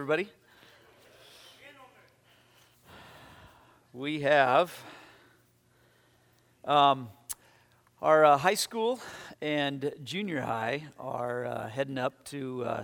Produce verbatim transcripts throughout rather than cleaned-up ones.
everybody? We have um, our uh, high school and junior high are uh, heading up to uh,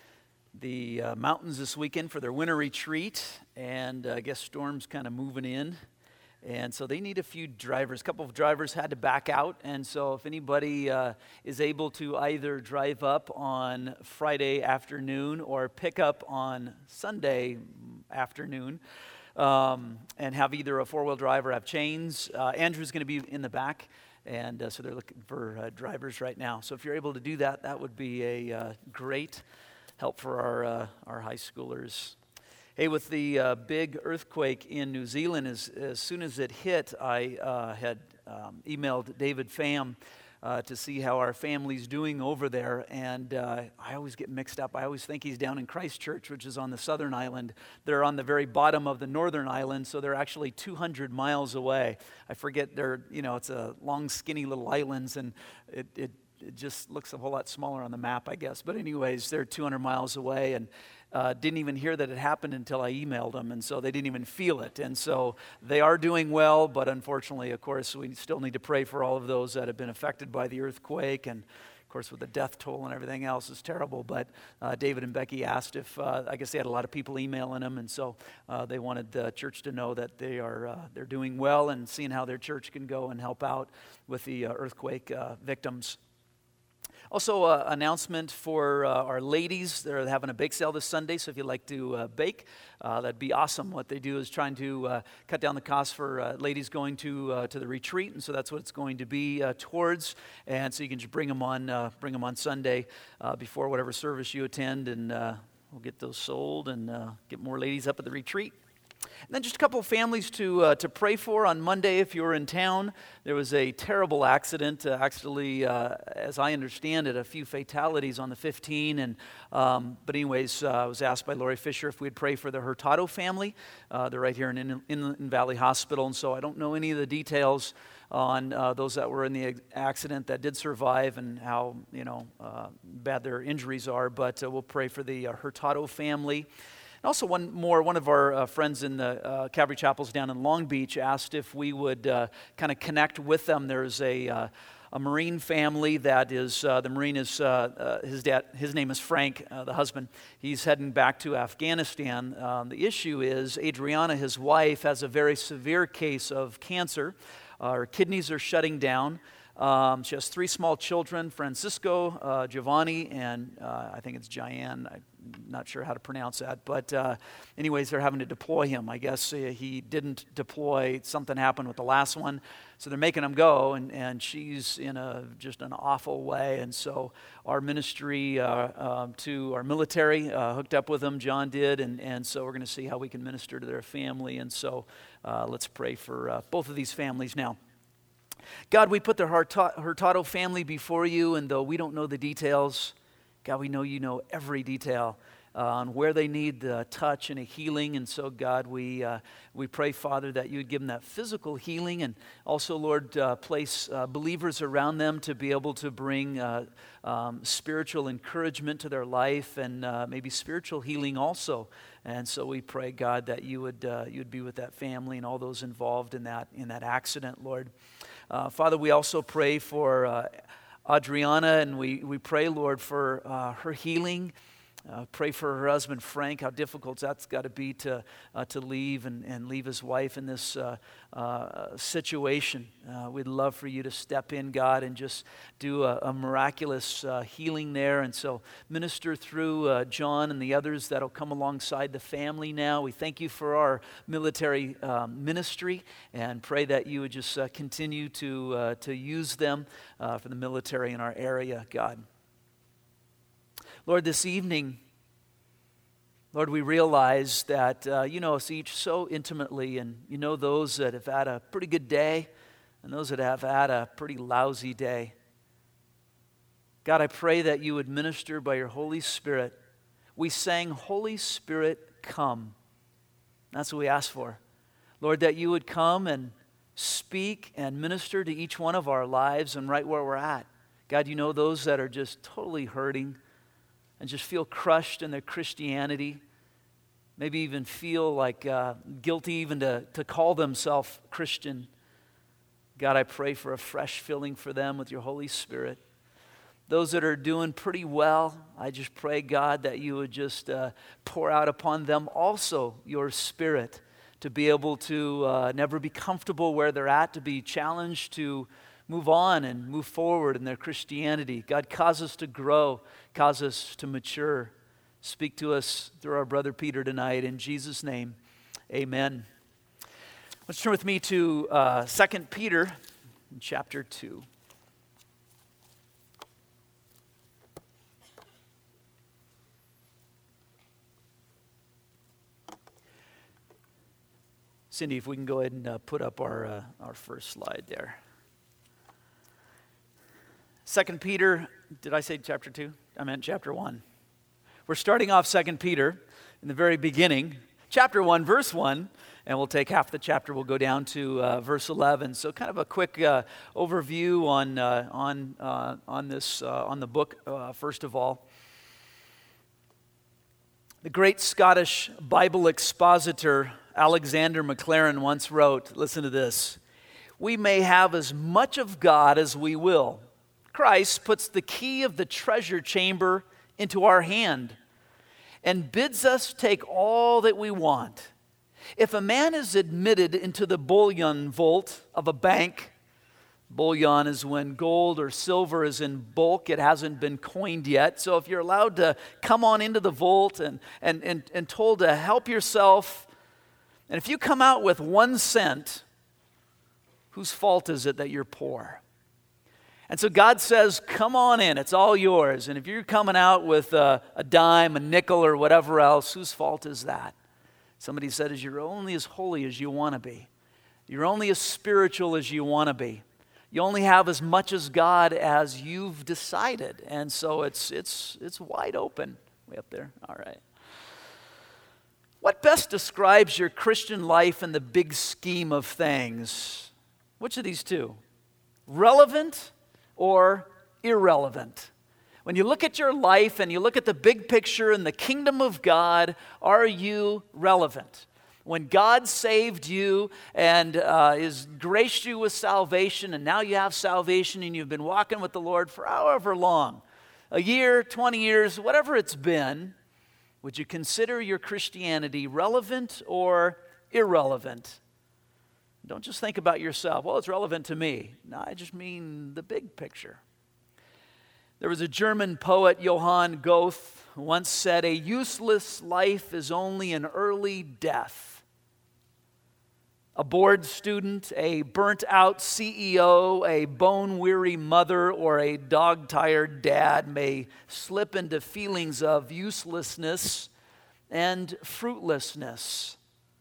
the uh, mountains this weekend for their winter retreat, and uh, I guess storm's kind of moving in. And so they need a few drivers. A couple of drivers had to back out. And so if anybody uh, is able to either drive up on Friday afternoon or pick up on Sunday afternoon um, and have either a four-wheel drive or have chains, uh, Andrew's going to be in the back. And uh, so they're looking for uh, drivers right now. So if you're able to do that, that would be a uh, great help for our, uh, our high schoolers. Hey, with the uh, big earthquake in New Zealand, as, as soon as it hit, I uh, had um, emailed David Pham uh, to see how our family's doing over there, and uh, I always get mixed up. I always think he's down in Christchurch, which is on the southern island. They're on the very bottom of the northern island, so they're actually two hundred miles away. I forget they're, you know, it's a long, skinny little islands, and it, it, it just looks a whole lot smaller on the map, I guess. But anyways, they're two hundred miles away, and Uh, didn't even hear that it happened until I emailed them, and so they didn't even feel it. And so they are doing well, but unfortunately, of course, we still need to pray for all of those that have been affected by the earthquake, and of course, with the death toll and everything else, is terrible. But uh, David and Becky asked if, uh, I guess they had a lot of people emailing them, and so uh, they wanted the church to know that they are uh, they're doing well and seeing how their church can go and help out with the uh, earthquake uh, victims. Also, uh, announcement for uh, our ladies. They're having a bake sale this Sunday, so if you'd like to uh, bake, uh, that'd be awesome. What they do is trying to uh, cut down the cost for uh, ladies going to uh, to the retreat, and so that's what it's going to be uh, towards. And so you can just bring them on, uh, bring them on Sunday uh, before whatever service you attend, and uh, we'll get those sold and uh, get more ladies up at the retreat. And then just a couple of families to uh, to pray for on Monday if you're in town. There was a terrible accident, uh, actually, uh, as I understand it, a few fatalities on the fifteen. And um, but anyways, uh, I was asked by Lori Fisher if we'd pray for the Hurtado family. Uh, they're right here in Inland in Valley Hospital, and so I don't know any of the details on uh, those that were in the accident that did survive and how you know uh, bad their injuries are. But uh, we'll pray for the uh, Hurtado family. And also one more, one of our uh, friends in the uh, Calvary Chapels down in Long Beach asked if we would uh, kind of connect with them. There's a uh, a Marine family that is, uh, the Marine is, uh, uh, his dad, his name is Frank, uh, the husband. He's heading back to Afghanistan. Um, the issue is Adriana, his wife, has a very severe case of cancer. Uh, her kidneys are shutting down. Um, she has three small children, Francisco, uh, Giovanni, and uh, I think it's Jayan. I'm not sure how to pronounce that. But uh, anyways, they're having to deploy him. I guess uh, he didn't deploy. Something happened with the last one. So they're making him go, and, and she's in a just an awful way. And so our ministry uh, uh, to our military uh, hooked up with them, John did, and, and so we're going to see how we can minister to their family. And so uh, let's pray for uh, both of these families now. God, we put the Hurtado family before you, and though we don't know the details, God, we know you know every detail uh, on where they need the touch and a healing. And so, God, we uh, we pray, Father, that you would give them that physical healing, and also, Lord, uh, place uh, believers around them to be able to bring uh, um, spiritual encouragement to their life, and uh, maybe spiritual healing also. And so we pray, God, that you would uh, you would be with that family and all those involved in that in that accident, Lord. Uh, Father, we also pray for uh, Adriana, and we, we pray, Lord, for uh, her healing. Uh, pray for her husband, Frank, how difficult that's got to be to uh, to leave and, and leave his wife in this uh, uh, situation. Uh, we'd love for you to step in, God, and just do a, a miraculous uh, healing there. And so minister through uh, John and the others that'll come alongside the family now. We thank you for our military um, ministry, and pray that you would just uh, continue to, uh, to use them uh, for the military in our area, God. Lord, this evening, Lord, we realize that uh, you know us each so intimately, and you know those that have had a pretty good day and those that have had a pretty lousy day. God, I pray that you would minister by your Holy Spirit. We sang, Holy Spirit, come. That's what we ask for. Lord, that you would come and speak and minister to each one of our lives and right where we're at. God, you know those that are just totally hurting and just feel crushed in their Christianity. maybe even feel like uh, guilty even to, to call themselves Christian. God, I pray for a fresh filling for them with your Holy Spirit. Those that are doing pretty well, I just pray, God, that you would just uh, pour out upon them also your Spirit to be able to uh, never be comfortable where they're at, to be challenged to move on and move forward in their Christianity. God, cause us to grow, cause us to mature. Speak to us through our brother Peter tonight. In Jesus' name, amen. Let's turn with me to uh, Second Peter chapter two. Cindy, if we can go ahead and uh, put up our uh, our first slide there. Second Peter, did I say chapter two? I meant chapter one. We're starting off Second Peter in the very beginning, chapter one, verse one, and we'll take half the chapter. We'll go down to uh, verse eleven. So, kind of a quick uh, overview on uh, on uh, on this uh, on the book. Uh, first of all, the great Scottish Bible expositor Alexander Maclaren once wrote, listen to this, "We may have as much of God as we will. Christ puts the key of the treasure chamber into our hand and bids us take all that we want. If a man is admitted into the bullion vault of a bank," bullion is when gold or silver is in bulk, it hasn't been coined yet. So if you're allowed to come on into the vault and, and, and, and told to help yourself, and if you come out with one cent, whose fault is it that you're poor? And so God says, come on in, it's all yours. And if you're coming out with a, a dime, a nickel, or whatever else, whose fault is that? Somebody said, is you're only as holy as you want to be. You're only as spiritual as you want to be. You only have as much as God as you've decided. And so it's it's it's wide open. Way up there? All right. What best describes your Christian life in the big scheme of things? Which of these two? Relevant or irrelevant? When you look at your life and you look at the big picture in the kingdom of God, are you relevant? When God saved you and uh, has graced you with salvation, and now you have salvation and you've been walking with the Lord for however long, a year, twenty years, whatever it's been, would you consider your Christianity relevant or irrelevant? Don't just think about yourself. Well, it's relevant to me. No, I just mean the big picture. There was a German poet, Johann Goethe, who once said, "A useless life is only an early death." A bored student, a burnt-out C E O, a bone-weary mother, or a dog-tired dad may slip into feelings of uselessness and fruitlessness.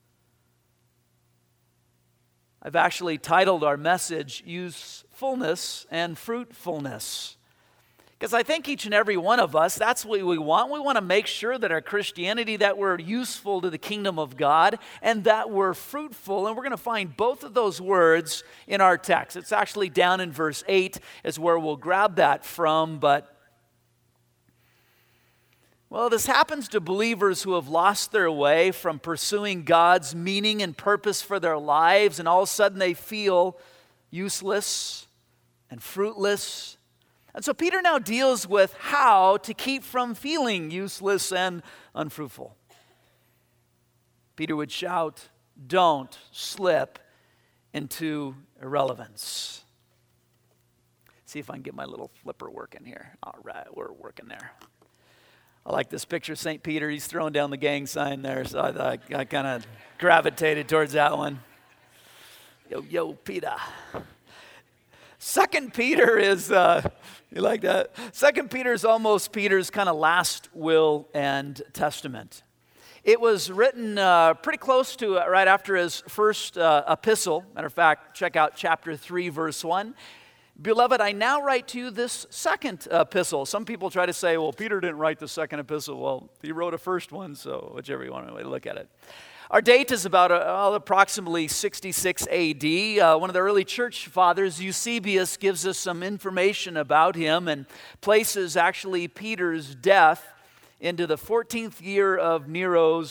I've actually titled our message, Usefulness and Fruitfulness. Because I think each and every one of us, that's what we want. We want to make sure that our Christianity, that we're useful to the kingdom of God, and that we're fruitful. And we're going to find both of those words in our text. It's actually down in verse eight is where we'll grab that from. But, well, this happens to believers who have lost their way from pursuing God's meaning and purpose for their lives, and all of a sudden they feel useless and fruitless. And so Peter now deals with how to keep from feeling useless and unfruitful. Peter would shout, don't slip into irrelevance. See if I can get my little flipper working here. All right, we're working there. I like this picture of Saint Peter. He's throwing down the gang sign there, so I, I, I kind of gravitated towards that one. Yo, yo, Peter. Second Peter is, uh, you like that? Second Peter is almost Peter's kind of last will and testament. It was written uh, pretty close to uh, right after his first uh, epistle. Matter of fact, check out chapter three, verse one. Beloved, I now write to you this second epistle. Some people try to say, well, Peter didn't write the second epistle. Well, he wrote a first one, so whichever you want to look at it. Our date is about uh, approximately sixty-six A D. Uh, one of the early church fathers, Eusebius, gives us some information about him and places actually Peter's death into the fourteenth year of Nero's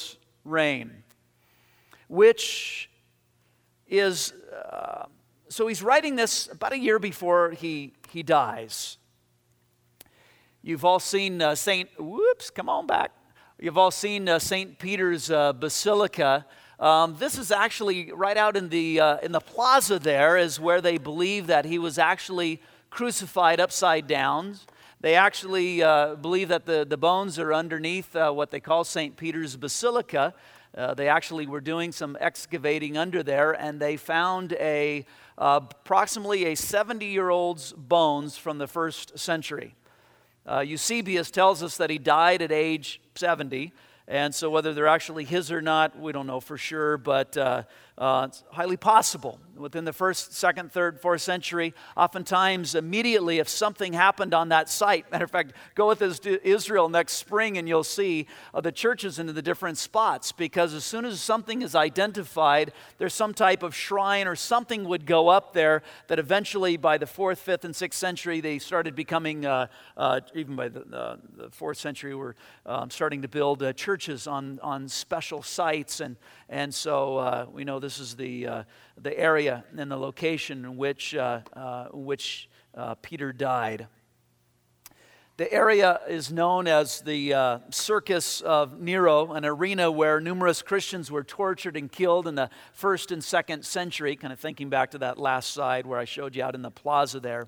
reign, which is, uh, so he's writing this about a year before he, he dies. You've all seen uh, Saint, whoops, come on back. You've all seen uh, Saint Peter's uh, Basilica. Um, this is actually right out in the uh, in the plaza there is where they believe that he was actually crucified upside down. They actually uh, believe that the, the bones are underneath uh, what they call Saint Peter's Basilica. Uh, they actually were doing some excavating under there, and they found a uh, approximately a seventy-year-old's bones from the first century. Uh, Eusebius tells us that he died at age seventy, and so whether they're actually his or not, we don't know for sure, but uh, uh, it's highly possible. Within the first, second, third, fourth century, oftentimes immediately if something happened on that site, matter of fact, go with us to Israel next spring and you'll see uh, the churches into the different spots, because as soon as something is identified, there's some type of shrine or something would go up there that eventually by the fourth, fifth, and sixth century, they started becoming, uh, uh, even by the, uh, the fourth century, we're um, starting to build uh, churches on, on special sites, and, and so uh, we know this is the, uh, the area and the location in which, uh, uh, which uh, Peter died. The area is known as the uh, Circus of Nero, an arena where numerous Christians were tortured and killed in the first and second century, kind of thinking back to that last slide where I showed you out in the plaza there.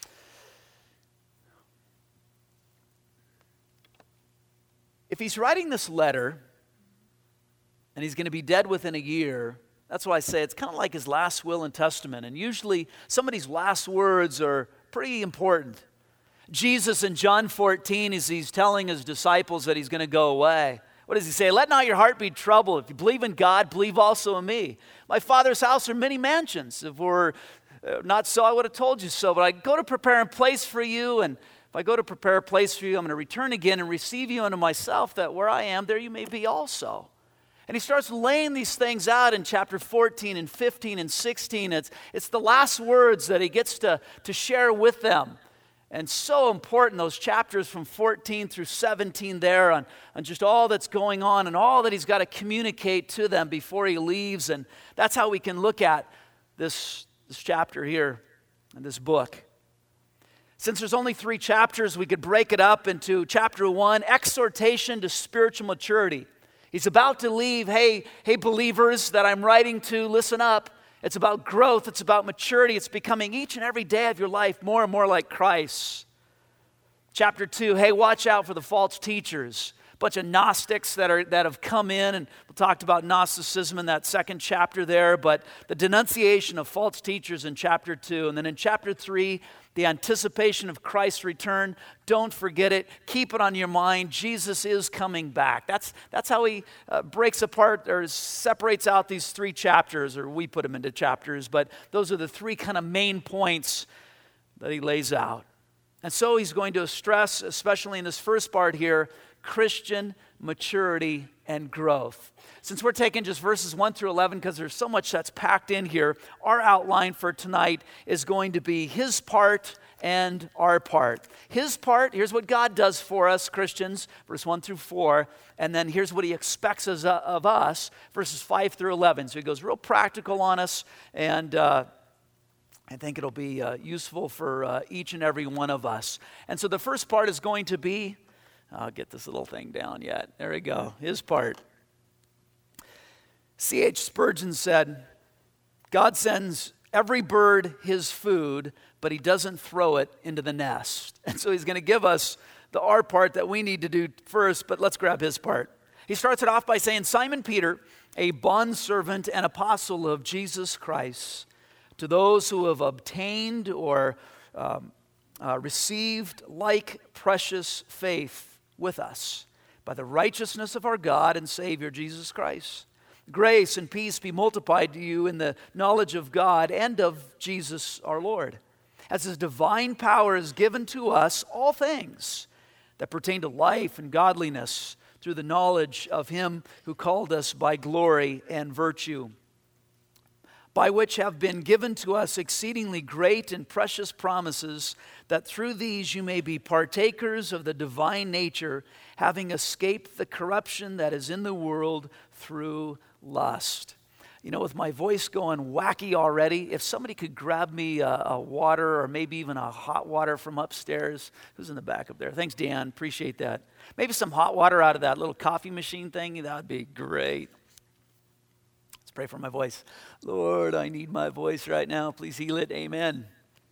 If he's writing this letter, and he's going to be dead within a year, that's why I say it's kind of like his last will and testament. And usually somebody's last words are pretty important. Jesus in John fourteen, as he's telling his disciples that he's going to go away, what does he say? Let not your heart be troubled. If you believe in God, believe also in me. My Father's house are many mansions. If we're not so, I would have told you so. But I go to prepare a place for you, and if I go to prepare a place for you, I'm going to return again and receive you unto myself, that where I am, there you may be also. And he starts laying these things out in chapter fourteen and fifteen and sixteen. It's, it's the last words that he gets to, to share with them. And so important, those chapters from fourteen through seventeen there on, on just all that's going on and all that he's got to communicate to them before he leaves. And that's how we can look at this, this chapter here in this book. Since there's only three chapters, we could break it up into chapter one, exhortation to spiritual maturity. He's about to leave. Hey, hey, believers that I'm writing to, listen up. It's about growth. It's about maturity. It's becoming each and every day of your life more and more like Christ. Chapter two, hey, watch out for the false teachers. A bunch of Gnostics that are that have come in, and we talked about Gnosticism in that second chapter there, but the denunciation of false teachers in chapter two. And then in chapter three, the anticipation of Christ's return. Don't forget it. Keep it on your mind. Jesus is coming back. That's, that's how he uh, breaks apart or separates out these three chapters, or we put them into chapters, but those are the three kind of main points that he lays out. And so he's going to stress, especially in this first part here, Christian maturity and growth. Since we're taking just verses one through eleven, because there's so much that's packed in here, our outline for tonight is going to be his part and our part. His part, here's what God does for us, Christians, verse one through four, and then here's what he expects us, uh, of us, verses five through eleven. So he goes real practical on us, and uh, I think it'll be uh, useful for uh, each and every one of us. And so the first part is going to be, I'll get this little thing down yet. There we go. His part. C H Spurgeon said, God sends every bird his food, but he doesn't throw it into the nest. And so he's going to give us the our part that we need to do first, but let's grab his part. He starts it off by saying, Simon Peter, a bondservant and apostle of Jesus Christ, to those who have obtained or um, uh, received like precious faith with us by the righteousness of our God and Savior Jesus Christ. Grace and peace be multiplied to you in the knowledge of God and of Jesus our Lord, as his divine power is given to us all things that pertain to life and godliness through the knowledge of him who called us by glory and virtue, by which have been given to us exceedingly great and precious promises, that through these you may be partakers of the divine nature, having escaped the corruption that is in the world through lust. You know, with my voice going wacky already, if somebody could grab me a, a water or maybe even a hot water from upstairs. Who's in the back up there? Thanks, Dan. Appreciate that. Maybe some hot water out of that little coffee machine thing. That would be great. Let's pray for my voice. Lord, I need my voice right now. Please heal it. Amen.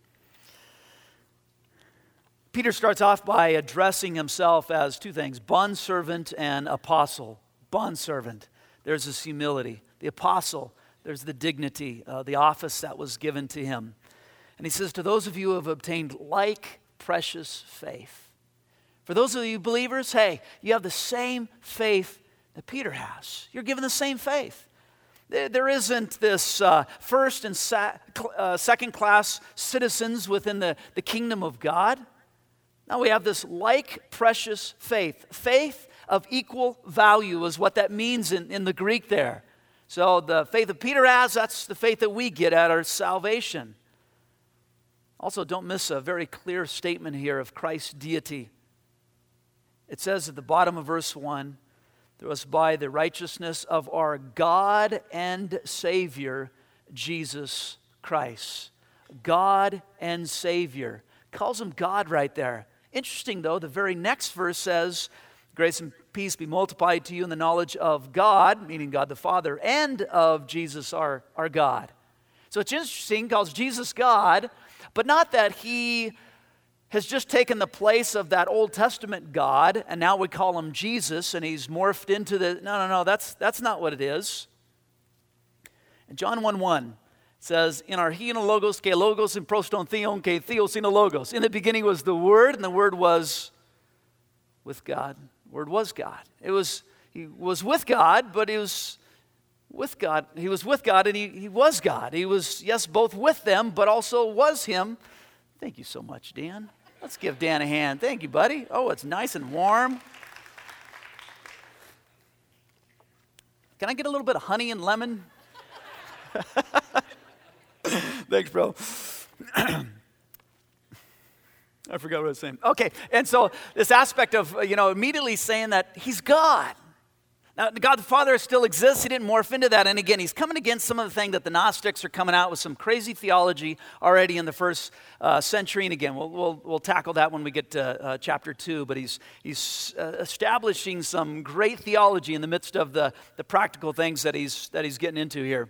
Peter starts off by addressing himself as two things, bondservant and apostle. Bondservant, there's this humility. The apostle, there's the dignity, uh, the office that was given to him. And he says, to those of you who have obtained like precious faith. For those of you believers, hey, you have the same faith that Peter has. You're given the same faith. There, there isn't this uh, first and sa- uh, second class citizens within the, the kingdom of God. Now we have this like precious faith. Faith of equal value is what that means in, in the Greek there. So the faith that Peter has, that's the faith that we get at our salvation. Also, don't miss a very clear statement here of Christ's deity. It says at the bottom of verse one, "Through us by the righteousness of our God and Savior, Jesus Christ." God and Savior. Calls him God right there. Interesting, though, the very next verse says, "Grace and peace be multiplied to you in the knowledge of God," meaning God the Father, "and of Jesus our, our God." So it's interesting, calls Jesus God, but not that he has just taken the place of that Old Testament God, and now we call him Jesus, and he's morphed into the, no, no, no, that's, that's not what it is. In John one one, it says, "In archein logos, ke logos, in proston theon, ke theos in logos." In the beginning was the Word, and the Word was with God. The Word was God. It was, he was with God, but he was with God. He was with God, and he, he was God. He was, yes, both with them, but also was him. Thank you so much, Dan. Let's give Dan a hand. Thank you, buddy. Oh, it's nice and warm. Can I get a little bit of honey and lemon? Thanks, bro. I forgot what I was saying. Okay, and so this aspect of, you know, immediately saying that he's God. Now, God the Father still exists. He didn't morph into that. And again, he's coming against some of the things that the Gnostics are coming out with some crazy theology already in the first uh, century. And again, we'll, we'll, we'll tackle that when we get to uh, chapter two. But he's, he's uh, establishing some great theology in the midst of the, the practical things that he's, that he's getting into here.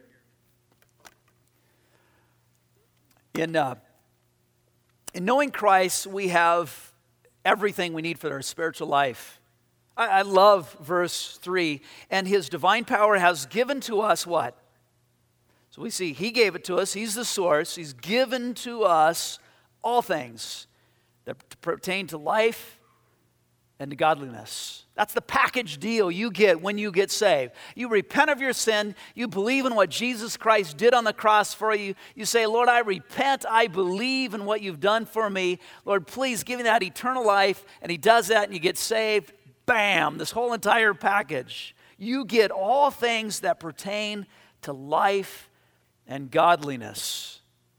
In, uh, in knowing Christ, we have everything we need for our spiritual life. I, I love verse three. "And his divine power has given to us" what? So we see he gave it to us. He's the source. He's given to us all things that pertain to life and to godliness. That's the package deal you get when you get saved. You repent of your sin. You believe in what Jesus Christ did on the cross for you. You say, "Lord, I repent. I believe in what you've done for me. Lord, please give me that eternal life." And he does that, and you get saved. Bam, this whole entire package. You get all things that pertain to life and godliness.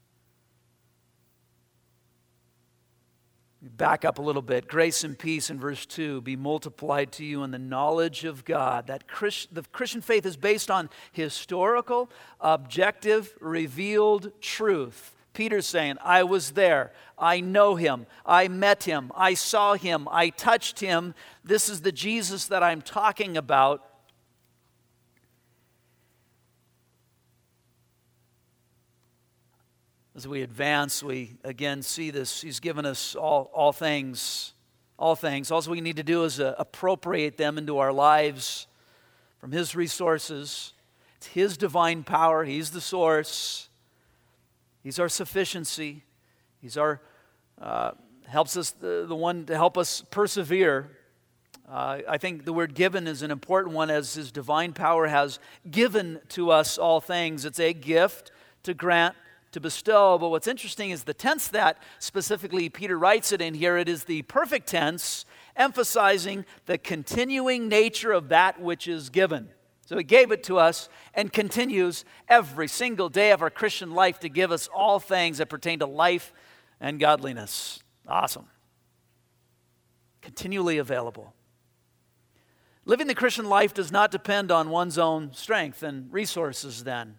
Back up a little bit. "Grace and peace," in verse two, "be multiplied to you in the knowledge of God." That Christ, the Christian faith is based on historical, objective, revealed truth. Peter's saying, I was there. I know him. I met him. I saw him. I touched him. This is the Jesus that I'm talking about. As we advance, we again see this. He's given us all, all things. All things. All we need to do is uh, appropriate them into our lives from his resources. It's his divine power. He's the source. He's our sufficiency. He's our, uh, helps us, the, the one to help us persevere. Uh, I think the word given is an important one, as his divine power has given to us all things. It's a gift to grant, to bestow. But what's interesting is the tense that specifically Peter writes it in here. It is the perfect tense, emphasizing the continuing nature of that which is given. So he gave it to us and continues every single day of our Christian life to give us all things that pertain to life and godliness. Awesome. Continually available. Living the Christian life does not depend on one's own strength and resources then.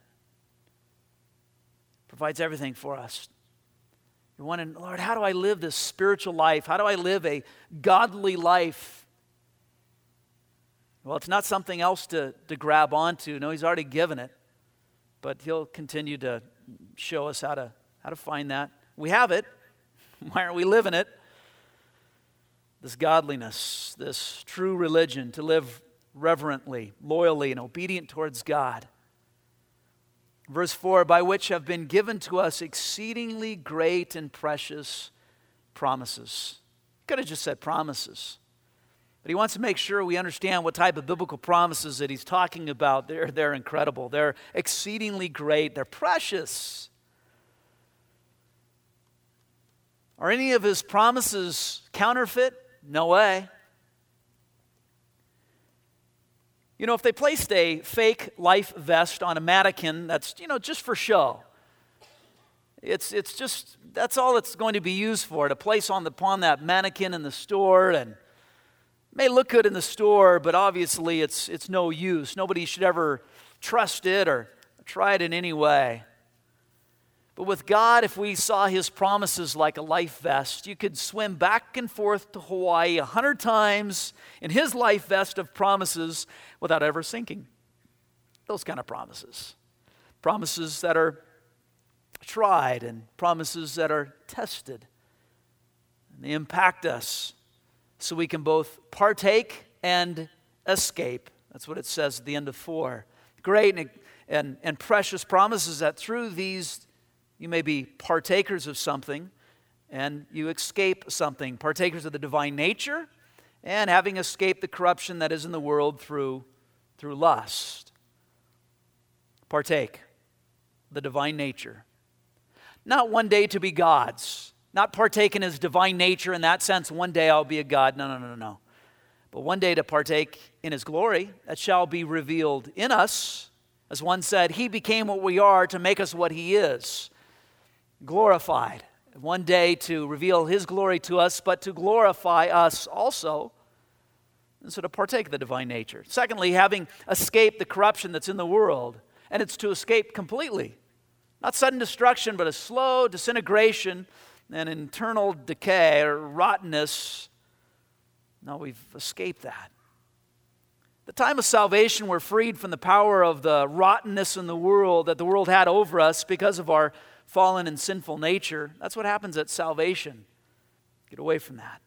It provides everything for us. You're wondering, Lord, how do I live this spiritual life? How do I live a godly life? Well, it's not something else to, to grab onto. No, he's already given it. But he'll continue to show us how to, how to find that. We have it. Why aren't we living it? This godliness, this true religion, to live reverently, loyally, and obedient towards God. Verse four, by which have been given to us exceedingly great and precious promises. Could have just said promises. But he wants to make sure we understand what type of biblical promises that he's talking about. They're, they're incredible. They're exceedingly great. They're precious. Are any of his promises counterfeit? No way. You know, if they placed a fake life vest on a mannequin, that's, you know, just for show. It's it's just, that's all it's going to be used for, to place on the, upon that mannequin in the store, and it may look good in the store, but obviously it's it's no use. Nobody should ever trust it or try it in any way. But with God, if we saw his promises like a life vest, you could swim back and forth to Hawaii a hundred times in his life vest of promises without ever sinking. Those kind of promises. Promises that are tried and promises that are tested. And they impact us so we can both partake and escape. That's what it says at the end of four. Great and, and, and precious promises that through these you may be partakers of something and you escape something. Partakers of the divine nature and having escaped the corruption that is in the world through, through lust. Partake the divine nature. Not one day to be gods. Not partake in his divine nature in that sense, one day I'll be a god. No, no, no, no, no. But one day to partake in his glory that shall be revealed in us. As one said, he became what we are to make us what he is. Glorified. One day to reveal his glory to us, but to glorify us also. And so to partake of the divine nature. Secondly, having escaped the corruption that's in the world. And it's to escape completely. Not sudden destruction, but a slow disintegration and internal decay or rottenness. No, we've escaped that. The time of salvation, we're freed from the power of the rottenness in the world that the world had over us because of our fallen and sinful nature. That's what happens at salvation. Get away from that.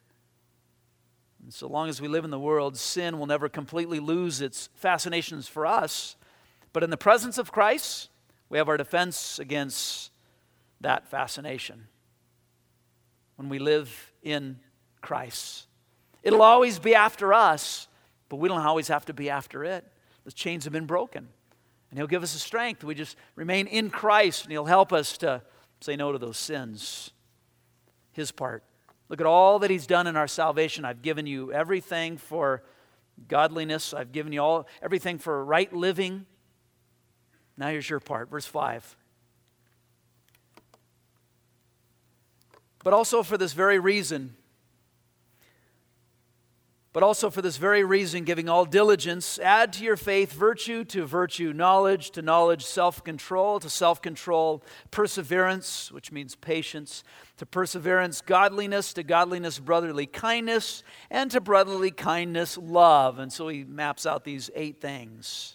And so long as we live in the world, sin will never completely lose its fascinations for us. But in the presence of Christ, we have our defense against that fascination. When we live in Christ, it'll always be after us, but we don't always have to be after it. The chains have been broken. And he'll give us the strength. We just remain in Christ, and he'll help us to say no to those sins. His part. Look at all that he's done in our salvation. I've given you everything for godliness. I've given you all everything for right living. Now here's your part. Verse five. But also for this very reason, But also for this very reason, giving all diligence, add to your faith virtue, to virtue knowledge, to knowledge self-control, to self-control perseverance, which means patience, to perseverance godliness, to godliness brotherly kindness, and to brotherly kindness love. And so he maps out these eight things.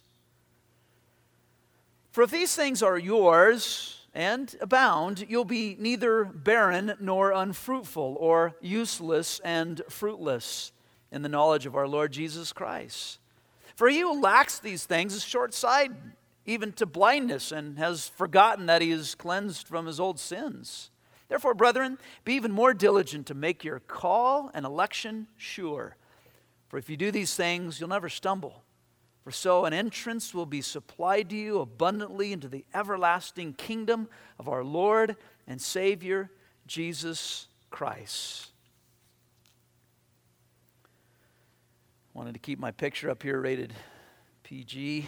For if these things are yours and abound, you'll be neither barren nor unfruitful or useless and fruitless in the knowledge of our Lord Jesus Christ. For he who lacks these things is short-sighted, even to blindness, and has forgotten that he is cleansed from his old sins. Therefore, brethren, be even more diligent to make your call and election sure. For if you do these things, you'll never stumble. For so an entrance will be supplied to you abundantly into the everlasting kingdom of our Lord and Savior, Jesus Christ. Wanted to keep my picture up here rated P G.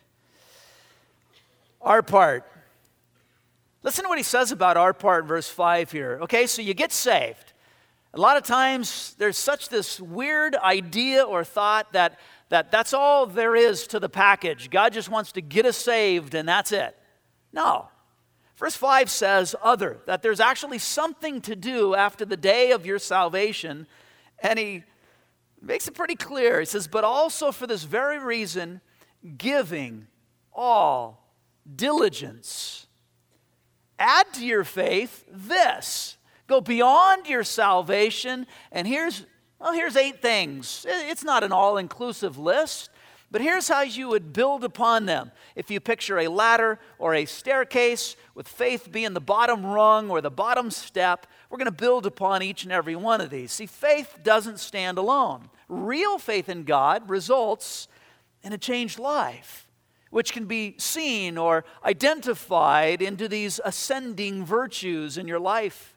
Our part. Listen to what he says about our part in verse five here. Okay, so you get saved. A lot of times there's such this weird idea or thought that, that that's all there is to the package. God just wants to get us saved and that's it. No. Verse five says other, that there's actually something to do after the day of your salvation. And he makes it pretty clear. He says, but also for this very reason, giving all diligence. Add to your faith this. Go beyond your salvation. And here's, well, here's eight things. It's not an all-inclusive list. But here's how you would build upon them. If you picture a ladder or a staircase with faith being the bottom rung or the bottom step, we're going to build upon each and every one of these. See, faith doesn't stand alone. Real faith in God results in a changed life, which can be seen or identified into these ascending virtues in your life.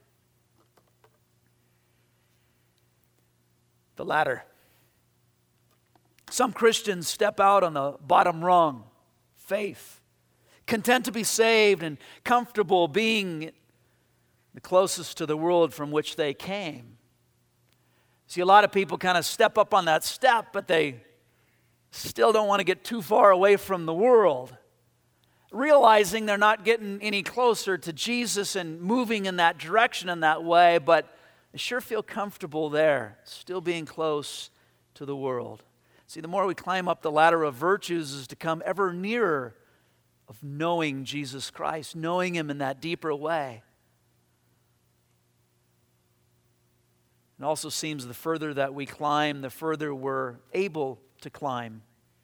The ladder. Some Christians step out on the bottom rung, faith, content to be saved and comfortable being the closest to the world from which they came. See, a lot of people kind of step up on that step, but they still don't want to get too far away from the world, realizing they're not getting any closer to Jesus and moving in that direction in that way, but they sure feel comfortable there, still being close to the world. See, the more we climb up the ladder of virtues is to come ever nearer of knowing Jesus Christ, knowing Him in that deeper way. It also seems the further that we climb, the further we're able to climb.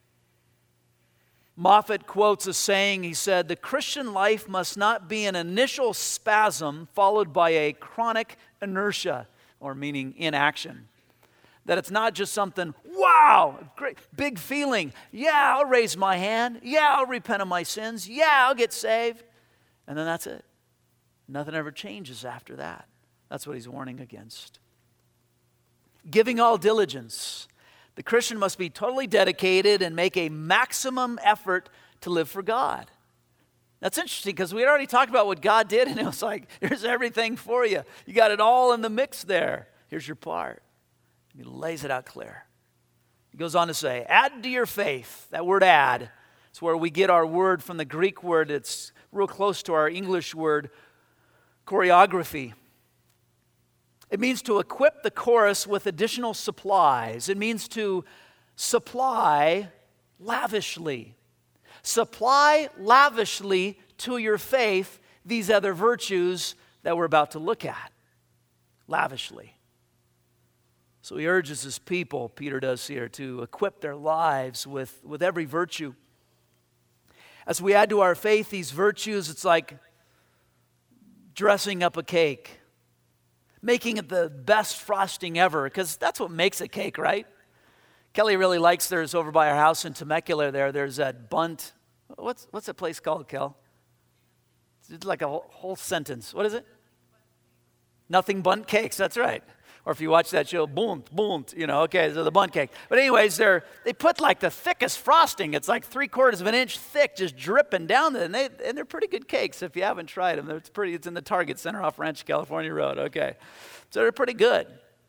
Moffat quotes a saying. He said, "The Christian life must not be an initial spasm followed by a chronic inertia," or meaning inaction. That it's not just something, wow, great, big feeling. Yeah, I'll raise my hand. Yeah, I'll repent of my sins. Yeah, I'll get saved. And then that's it. Nothing ever changes after that. That's what he's warning against. Giving all diligence. The Christian must be totally dedicated and make a maximum effort to live for God. That's interesting because we had already talked about what God did, and it was like, here's everything for you. You got it all in the mix there. Here's your part. He lays it out clear. He goes on to say, add to your faith. That word add, it's where we get our word from the Greek word. It's real close to our English word, choreography. It means to equip the chorus with additional supplies. It means to supply lavishly. Supply lavishly to your faith these other virtues that we're about to look at. Lavishly. So he urges his people, Peter does here, to equip their lives with, with every virtue. As we add to our faith these virtues, it's like dressing up a cake, making it the best frosting ever, because that's what makes a cake, right? Kelly really likes theirs over by our house in Temecula there. There's that Bunt. What's, what's that place called, Kel? It's like a whole, whole sentence. What is it? Nothing Bundt Cakes, that's right. Or if you watch that show, Bunt, Bunt, you know, okay, so the Bundt cake. But anyways, they're, they put like the thickest frosting. It's like three quarters of an inch thick, just dripping down there. And, they, and they're pretty good cakes if you haven't tried them. It's pretty. It's in the Target Center off Rancho California Road, okay. So they're pretty good.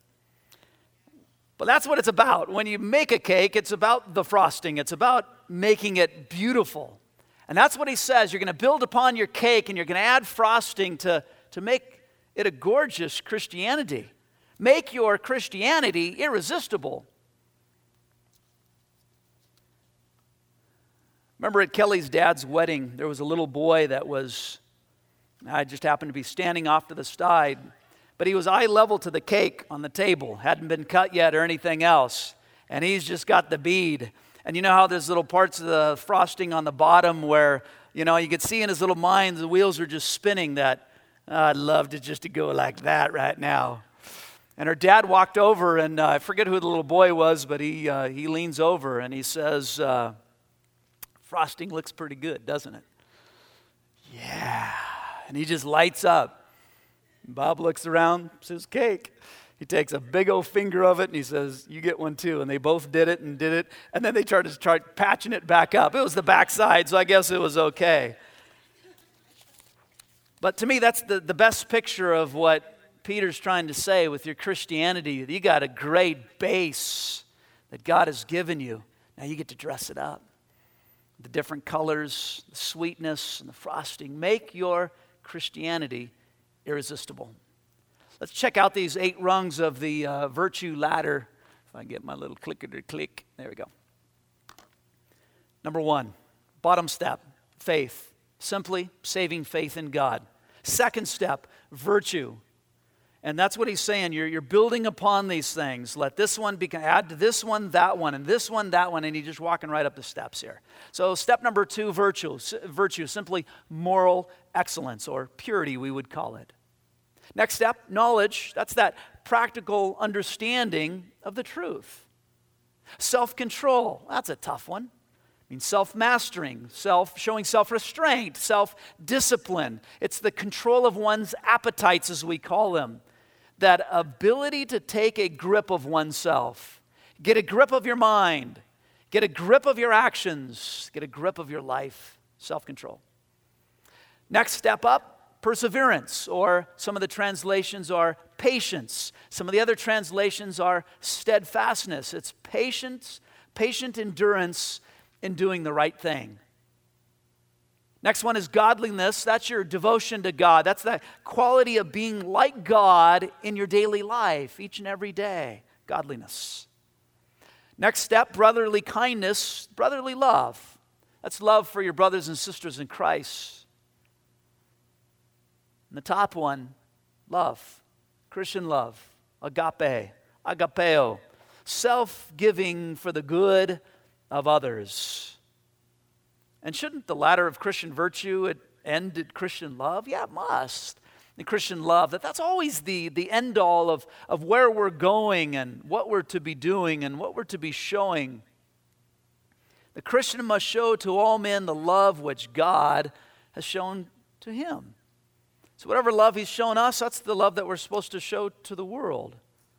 But that's what it's about. When you make a cake, it's about the frosting. It's about making it beautiful. And that's what he says. You're going to build upon your cake and you're going to add frosting to, to make it a gorgeous Christianity. Make your Christianity irresistible. Remember at Kelly's dad's wedding, there was a little boy that was, I just happened to be standing off to the side, but he was eye level to the cake on the table, hadn't been cut yet or anything else, and he's just got the bead. And you know how there's little parts of the frosting on the bottom where, you know, you could see in his little mind the wheels are just spinning that, oh, I'd love to just to go like that right now. And her dad walked over, and uh, I forget who the little boy was, but he uh, he leans over and he says, uh, frosting looks pretty good, doesn't it? Yeah. And he just lights up. Bob looks around, says, cake. He He takes a big old finger of it and he says, you get one too. And they both did it and did it. And then they tried to start patching it back up. It was the backside, so I guess it was okay. But to me, that's the, the best picture of what Peter's trying to say with your Christianity. You got a great base that God has given you. Now you get to dress it up. The different colors, the sweetness, and the frosting. Make your Christianity irresistible. Let's check out these eight rungs of the uh, virtue ladder. If I get my little clicker to click. There we go. Number one, bottom step, faith. Simply saving faith in God. Second step, virtue. And that's what he's saying. You're, you're building upon these things. Let this one be, add to this one, that one, and this one, that one, and he's just walking right up the steps here. So step number two, virtue. Virtue, simply moral excellence, or purity, we would call it. Next step, knowledge. That's that practical understanding of the truth. Self-control. That's a tough one. I mean, self-mastering, self, showing self-restraint, self-discipline. It's the control of one's appetites, as we call them. That ability to take a grip of oneself. Get a grip of your mind. Get a grip of your actions. Get a grip of your life. Self-control. Next step up, perseverance, or some of the translations are patience. Some of the other translations are steadfastness. It's patience, patient endurance in doing the right thing. Next one is godliness. That's your devotion to God. That's that quality of being like God in your daily life, each and every day. Godliness. Next step, brotherly kindness, brotherly love. That's love for your brothers and sisters in Christ. And the top one, love. Christian love. Agape. Agapeo. Self-giving for the good of others. And shouldn't the ladder of Christian virtue end at Christian love? Yeah, it must. The Christian love, that that's always the, the end all of, of where we're going and what we're to be doing and what we're to be showing. The Christian must show to all men the love which God has shown to him. So whatever love he's shown us, that's the love that we're supposed to show to the world.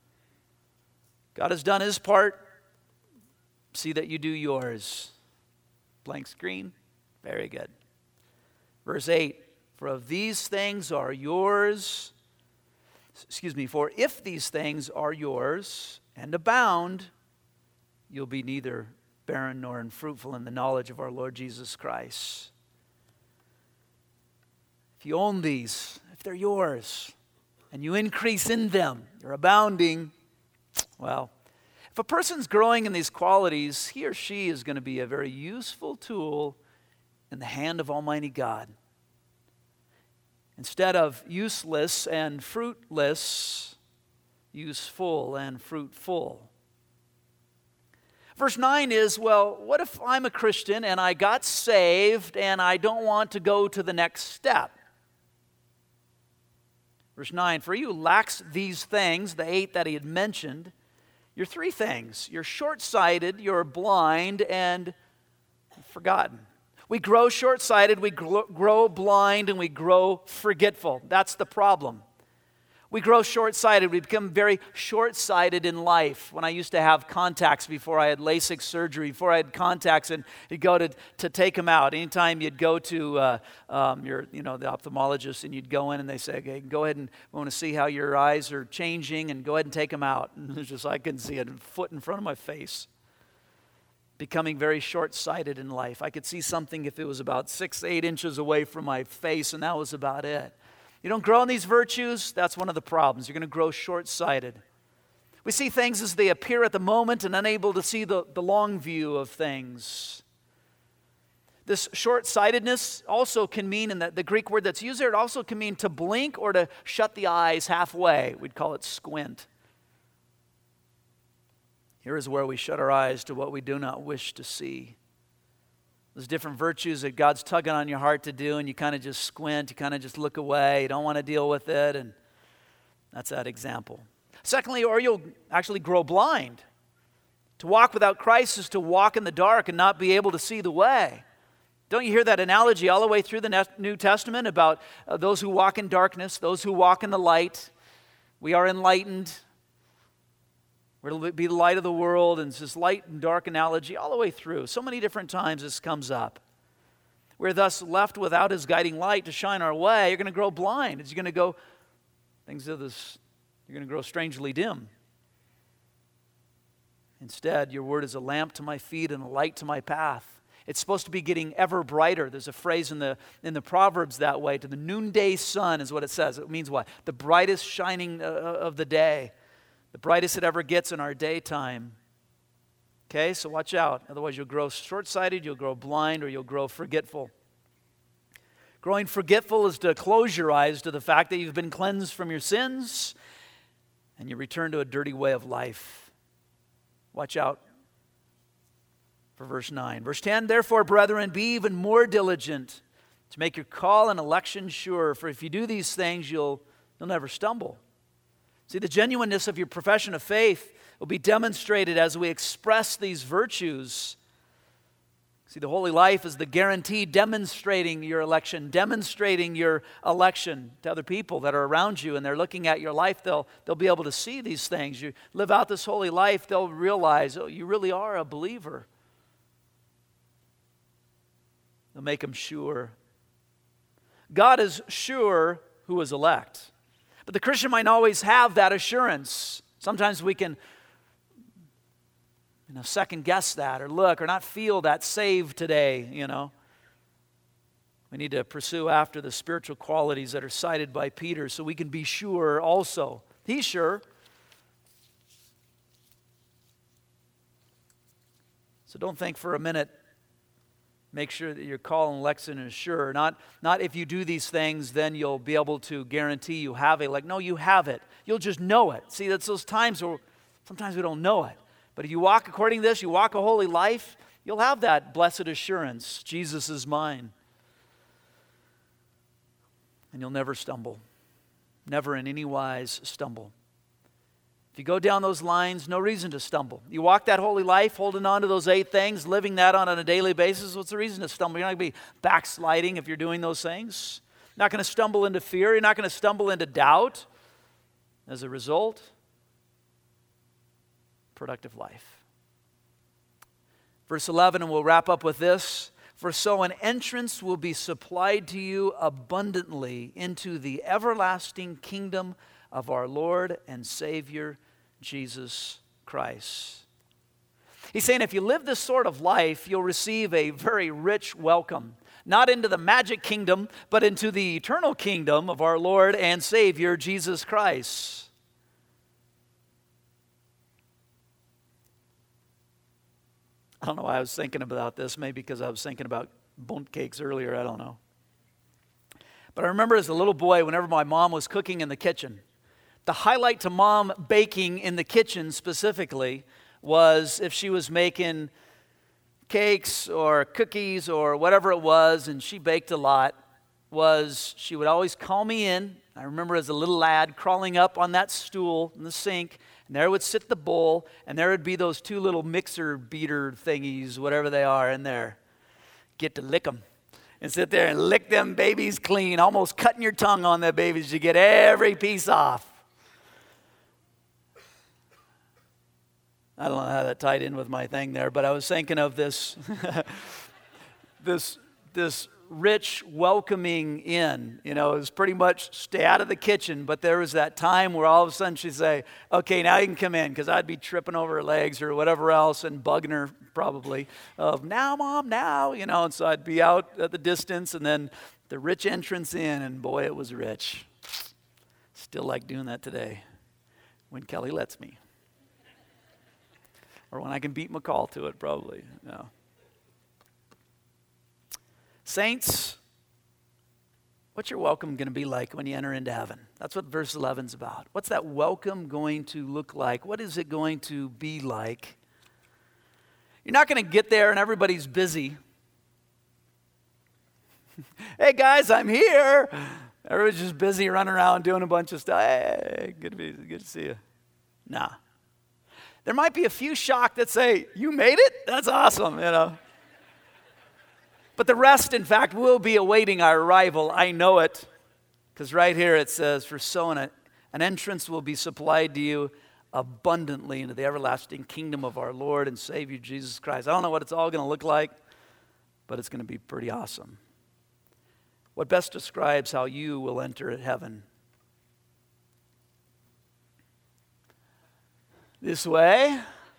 God has done his part. See that you do yours. Blank screen. Very good. Verse eight. For of these things are yours, excuse me, for if these things are yours and abound, you'll be neither barren nor unfruitful in the knowledge of our Lord Jesus Christ. If you own these, if they're yours, and you increase in them, you're abounding, well, if a person's growing in these qualities, he or she is going to be a very useful tool in the hand of Almighty God. Instead of useless and fruitless, useful and fruitful. Verse nine is, well, what if I'm a Christian and I got saved and I don't want to go to the next step? Verse nine, for you lacks these things, the eight that he had mentioned. You're three things. You're short-sighted, you're blind, and forgotten. We grow short-sighted, we grow blind, and we grow forgetful. That's the problem. We grow short-sighted. We become very short-sighted in life. When I used to have contacts before I had LASIK surgery, before I had contacts, and you'd go to, to take them out. Anytime you'd go to uh, um, your, you know, the ophthalmologist, and you'd go in, and they say, "Okay, go ahead and we want to see how your eyes are changing, and go ahead and take them out." And it's just I couldn't see a foot in front of my face. Becoming very short-sighted in life. I could see something if it was about six, eight inches away from my face, and that was about it. You don't grow in these virtues, that's one of the problems. You're going to grow short-sighted. We see things as they appear at the moment and unable to see the, the long view of things. This short-sightedness also can mean, in the, the Greek word that's used there, it also can mean to blink or to shut the eyes halfway. We'd call it squint. Here is where we shut our eyes to what we do not wish to see. There's different virtues that God's tugging on your heart to do, and you kind of just squint, you kind of just look away, you don't want to deal with it, and that's that example. Secondly, or you'll actually grow blind. To walk without Christ is to walk in the dark and not be able to see the way. Don't you hear that analogy all the way through the New Testament about uh, those who walk in darkness, those who walk in the light? We are enlightened. We're to be the light of the world, and it's this light and dark analogy all the way through. So many different times this comes up. We're thus left without his guiding light to shine our way. You're going to grow blind. It's going to go, things of this, you're going to grow strangely dim. Instead, your word is a lamp to my feet and a light to my path. It's supposed to be getting ever brighter. There's a phrase in the in the Proverbs that way. To the noonday sun is what it says. It means what? The brightest shining uh, of the day. The brightest it ever gets in our daytime. Okay, so watch out. Otherwise you'll grow short-sighted, you'll grow blind, or you'll grow forgetful. Growing forgetful is to close your eyes to the fact that you've been cleansed from your sins and you return to a dirty way of life. Watch out for verse nine. Verse ten, therefore, brethren, be even more diligent to make your call and election sure, for if you do these things, you'll, you'll never stumble. See, the genuineness of your profession of faith will be demonstrated as we express these virtues. See, the holy life is the guarantee demonstrating your election, demonstrating your election to other people that are around you, and they're looking at your life. They'll, they'll be able to see these things. You live out this holy life, they'll realize, oh, you really are a believer. They'll make them sure. God is sure who is elect. But the Christian might always have that assurance. Sometimes we can you know, second guess that or look or not feel that saved today, you know. We need to pursue after the spiritual qualities that are cited by Peter so we can be sure also. He's sure. So don't think for a minute. Make sure that your call and election is sure. Not, not if you do these things, then you'll be able to guarantee you have it. Like, no, you have it. You'll just know it. See, that's those times where sometimes we don't know it. But if you walk according to this, you walk a holy life, you'll have that blessed assurance. Jesus is mine. And you'll never stumble. Never in any wise stumble. If you go down those lines, no reason to stumble. You walk that holy life, holding on to those eight things, living that on a daily basis, what's the reason to stumble? You're not going to be backsliding if you're doing those things. You're not going to stumble into fear. You're not going to stumble into doubt. As a result, productive life. Verse eleven, and we'll wrap up with this. For so an entrance will be supplied to you abundantly into the everlasting kingdom of our Lord and Savior, Jesus Christ. He's saying if you live this sort of life, you'll receive a very rich welcome. Not into the magic kingdom, but into the eternal kingdom of our Lord and Savior, Jesus Christ. I don't know why I was thinking about this. Maybe because I was thinking about bundt cakes earlier. I don't know. But I remember as a little boy, whenever my mom was cooking in the kitchen, the highlight to mom baking in the kitchen specifically was if she was making cakes or cookies or whatever it was, and she baked a lot, was she would always call me in. I remember as a little lad crawling up on that stool in the sink, and there would sit the bowl, and there would be those two little mixer beater thingies, whatever they are, in there. Get to lick them. And sit there and lick them babies clean, almost cutting your tongue on the babies to get every piece off. I don't know how that tied in with my thing there, but I was thinking of this, this, this rich welcoming in. You know, it was pretty much stay out of the kitchen, but there was that time where all of a sudden she'd say, okay, now you can come in, because I'd be tripping over her legs or whatever else and bugging her probably of, now, Mom, now, you know, and so I'd be out at the distance, and then the rich entrance in, and boy, it was rich. Still like doing that today when Kelly lets me. Or when I can beat McCall to it, probably. No. Saints, what's your welcome going to be like when you enter into heaven? That's what verse eleven is about. What's that welcome going to look like? What is it going to be like? You're not going to get there and everybody's busy. Hey guys, I'm here. Everybody's just busy running around doing a bunch of stuff. Hey, good to be, good to see you. Nah. There might be a few shocked that say, you made it? That's awesome, you know. But the rest, in fact, will be awaiting our arrival. I know it. Because right here it says, for so an, an entrance will be supplied to you abundantly into the everlasting kingdom of our Lord and Savior Jesus Christ. I don't know what it's all going to look like, but it's going to be pretty awesome. What best describes how you will enter heaven? This way?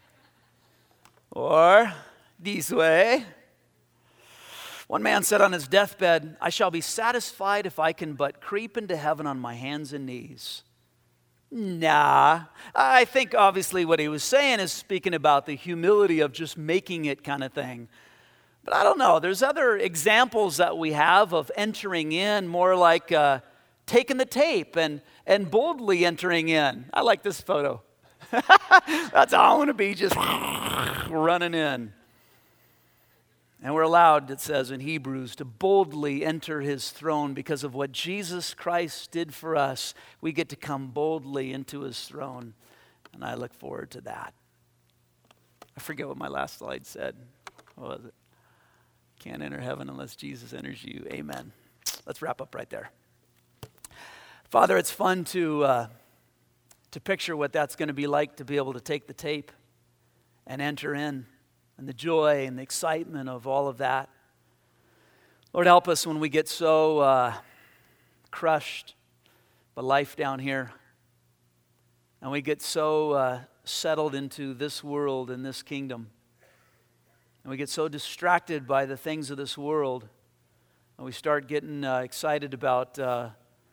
Or this way? One man said on his deathbed, I shall be satisfied if I can but creep into heaven on my hands and knees. Nah, I think obviously what he was saying is speaking about the humility of just making it kind of thing. But I don't know, there's other examples that we have of entering in, more like uh, taking the tape and, and boldly entering in. I like this photo. That's how I want to be, just running in. And we're allowed, it says in Hebrews, to boldly enter his throne because of what Jesus Christ did for us. We get to come boldly into his throne, and I look forward to that. I forget what my last slide said. What was it? Can't enter heaven unless Jesus enters you. Amen. Let's wrap up right there. Father, it's fun to, uh, to picture what that's going to be like to be able to take the tape and enter in. And the joy and the excitement of all of that. Lord, help us when we get so uh, crushed by life down here. And we get so uh, settled into this world and this kingdom. And we get so distracted by the things of this world. And we start getting uh, excited about uh,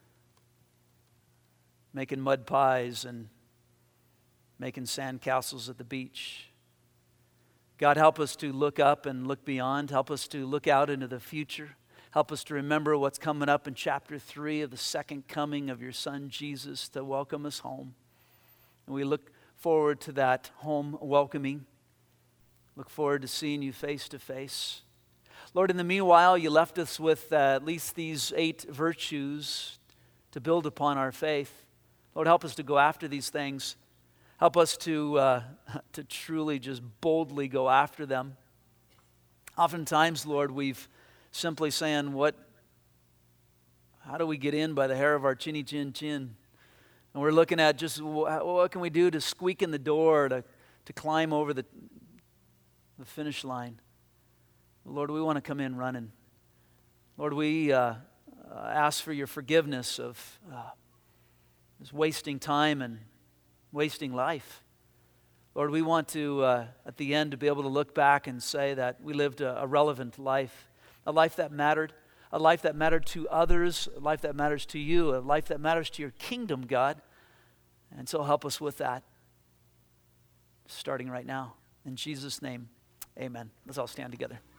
making mud pies and making sand castles at the beach. God, help us to look up and look beyond. Help us to look out into the future. Help us to remember what's coming up in chapter three of the second coming of your Son, Jesus, to welcome us home. And we look forward to that home welcoming. Look forward to seeing you face to face. Lord, in the meanwhile, you left us with uh, at least these eight virtues to build upon our faith. Lord, help us to go after these things. Help us to uh, to truly just boldly go after them. Oftentimes, Lord, we've simply saying, "What? How do we get in by the hair of our chinny chin chin?" And we're looking at just what can we do to squeak in the door, to to climb over the the finish line. Lord, we want to come in running. Lord, we uh, uh, ask for your forgiveness of uh, just wasting time and wasting life. Lord, we want to, uh, at the end, to be able to look back and say that we lived a, a relevant life, a life that mattered, a life that mattered to others, a life that matters to you, a life that matters to your kingdom, God. And so help us with that, starting right now. In Jesus' name, amen. Let's all stand together.